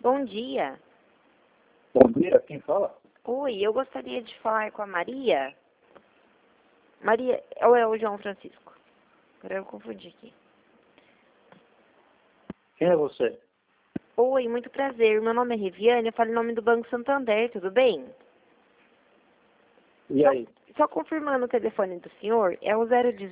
Bom dia. Bom dia, quem fala? Oi, eu gostaria de falar com a Maria. Maria, ou é o João Francisco? Agora eu confundi aqui. Quem é você? Oi, muito prazer. Meu nome é Riviane, eu falo em nome do Banco Santander, tudo bem? E aí? Só confirmando o telefone do senhor, é o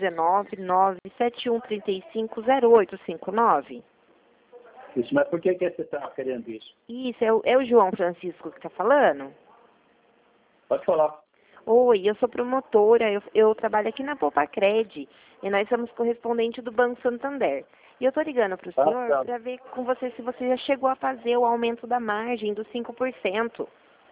019-97135-0859? Isso, mas por que você está querendo isso? Isso, é o João Francisco que está falando? Pode falar. Oi, eu sou promotora, eu trabalho aqui na Poupa-Cred e nós somos correspondente do Banco Santander. E eu tô ligando para o senhor Tá. para ver com você se você já chegou a fazer o aumento da margem dos 5%.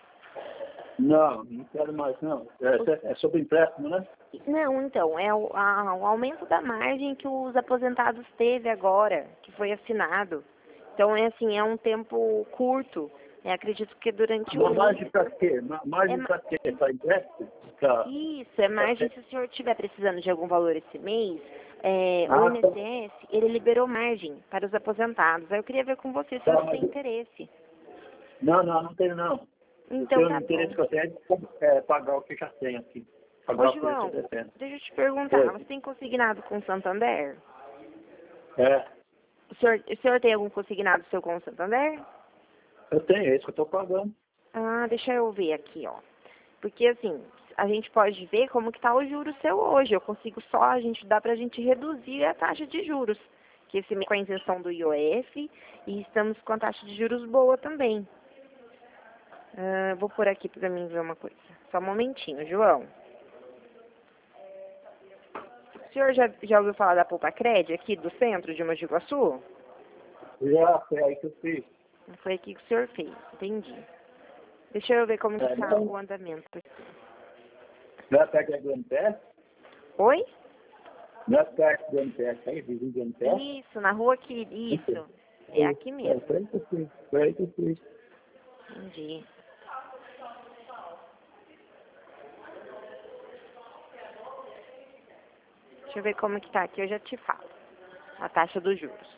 Não quero mais, não. É sobre empréstimo, né? Não, então, é o aumento da margem que os aposentados teve agora, que foi assinado. Então, é assim, é um tempo curto. Acredito que durante Uma o margem para quê? É Margem para quê? Para empréstimo? Pra... Isso, é margem se o senhor estiver precisando de algum valor esse mês, o Ah, tá. INSS, ele liberou margem para os aposentados. Aí eu queria ver com você se Tá, você mas... tem interesse. Não tenho, não. O Então tá interesse bom. que eu tenho é pagar o que já tenho aqui. Ô Pagar o que eu estou João, devendo. deixa eu te perguntar, Oi. você tem consignado com o Santander? É, O senhor tem algum consignado seu com o Santander? eu tenho, é isso que eu estou pagando. Ah, deixa eu ver aqui, ó. Porque assim, a gente pode ver como que tá o juro seu hoje. Eu consigo só, dá pra gente reduzir a taxa de juros. Que esse mês com a isenção do IOF e estamos com a taxa de juros boa também. Vou por aqui pra mim ver uma coisa. Só um momentinho, João. O senhor já ouviu falar da Poupa-Cred aqui do centro de Mogi Guaçu? Já foi aí que eu fiz. Foi aqui que o senhor fez, entendi. Deixa eu ver como que tá Então, o andamento. não é perto do MTS? Oi? Não é perto do MTS aí, vizinho do MTS? Isso, na rua aqui, isso. É aqui mesmo. Foi aí que eu fiz. Foi aí que eu fiz. Entendi. Deixa eu ver como que tá aqui, eu já te falo. A taxa dos juros.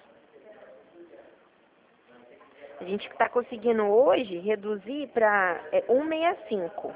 A gente está conseguindo hoje reduzir para 1,65.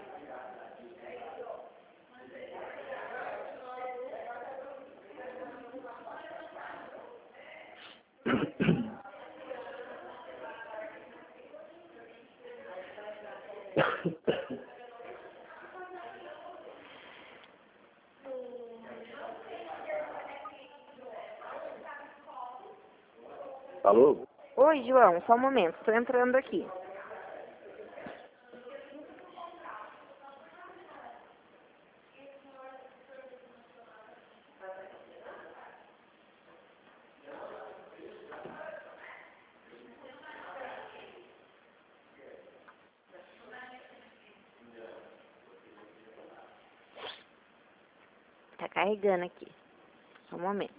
Alô? Oi, João, só um momento, estou entrando aqui. Tá carregando aqui. Só um momento.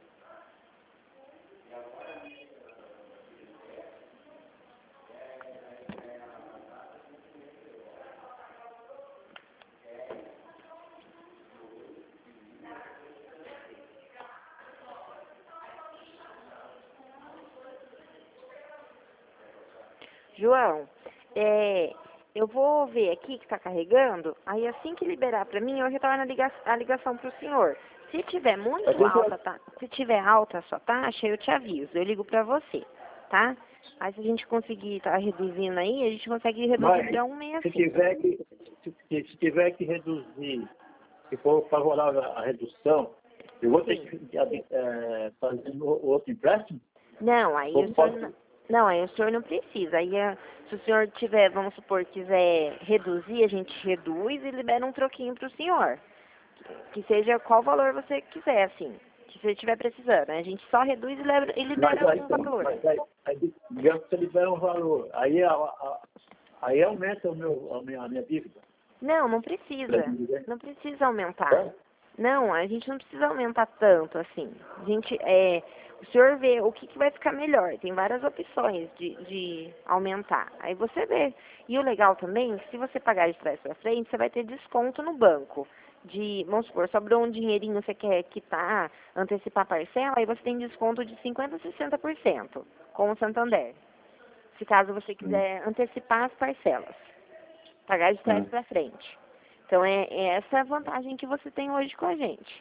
João, eu vou ver aqui que está carregando, aí assim que liberar para mim, eu retorno a ligação para o senhor. Se tiver muito alta, se tiver alta a sua taxa, eu te aviso, eu ligo para você, tá? Aí se a gente conseguir estar reduzindo aí, a gente consegue reduzir para Se 1,65. se tiver que reduzir, se for favorável a redução, eu vou ter Sim. que fazer outro empréstimo? Não, aí Ou o senhor posso... não, aí o senhor não precisa. Aí se o senhor tiver, vamos supor, quiser reduzir, a gente reduz e libera um troquinho para o senhor. Que seja qual valor você quiser, assim. Se você estiver precisando, né? A gente só reduz e libera um valor. Digamos que você libera um valor, aí aumenta a minha dívida. Não, não precisa. Não precisa aumentar. Não, a gente não precisa aumentar tanto, assim. A gente, o senhor vê o que vai ficar melhor. Tem várias opções de aumentar. Aí você vê. E o legal também, é que se você pagar de trás para frente, você vai ter desconto no banco. Vamos supor, sobrou um dinheirinho, você quer quitar, antecipar a parcela, aí você tem desconto de 50% a 60% com o Santander. se caso você quiser antecipar as parcelas, pagar de trás para frente. Então, é essa a vantagem que você tem hoje com a gente.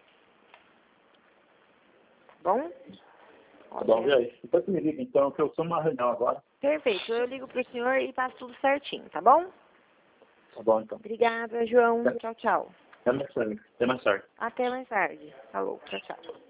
Bom? Tá bom, e aí? Depois você me liga, então, que eu sou numa reunião agora. Perfeito. Eu ligo pro senhor e passo tudo certinho, tá bom? Tá bom, então. Obrigada, João. Tchau, tchau. Até mais tarde. Até mais tarde. Falou. Tchau, tchau.